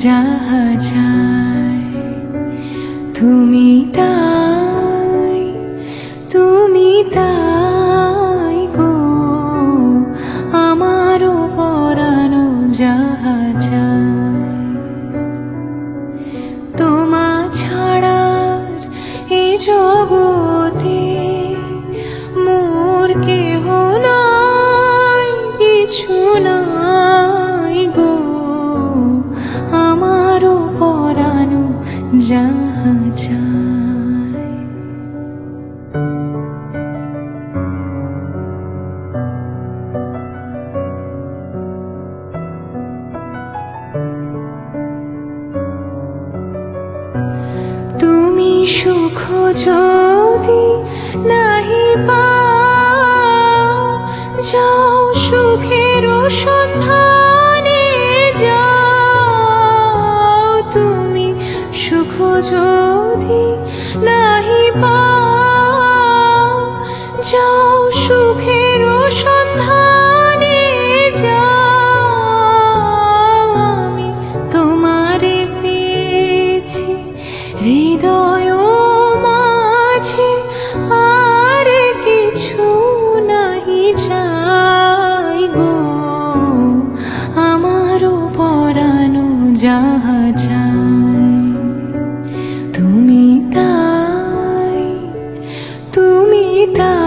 যাহা চাই তুমি তাই, তুমি তাই গো আমারও পরানো যাহা চাই। তোমা ছাড়ার এই জগতে মোর কেহ নাই, কিছু নাই গো আমারও পরানো যাহা চাই। তুমি সুখ যদি নাহি পাও, যাও সুখের সন্ধানে যাও। তুমি সুখ যদি নাহি পাও, যাও সুখের সন্ধানে যাও। আমি তোমারে পেয়েছি হৃদয় মাঝে, আর কিছু নাহি চাই গো আমারও পরানো যাহা চাই। তুমি তাই, তুমি তাই।